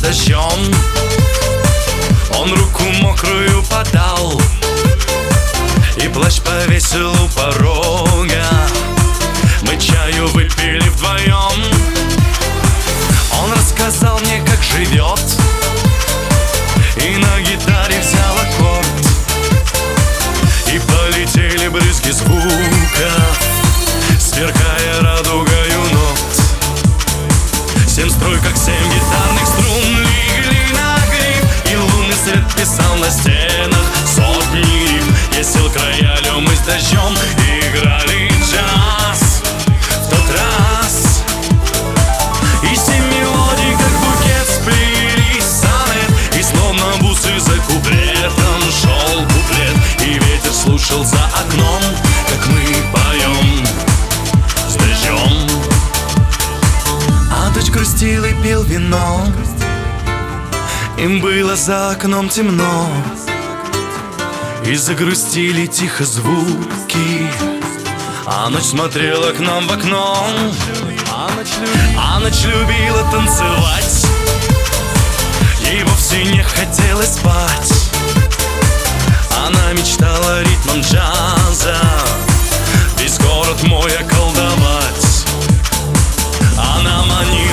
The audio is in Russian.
дождем. Он руку мокрую подал и плащ повесил у порога. Мы чаю выпили вдвоем. Он рассказал мне, как живет, и на гитаре взял аккорд. И полетели брызги звука, сверкая радугою нот. 7 струй, как 7 гитарных струн, легли на гриф, и лунный свет писал на стенах сотни рифм. Есел к роялю мы с дождем, играли джаз в тот раз. И 7 мелодий, как букет, сплелись сонет, и словно бусы за куплетом шел куплет. И ветер слушал за окном, как мы поем с дождем. А дождь грустил и пил вино, им было за окном темно, и загрустили тихо звуки. А ночь смотрела к нам в окно, а ночь любила танцевать, ей вовсе не хотелось спать. Она мечтала ритмом джаза весь город мой околдовать. Она манила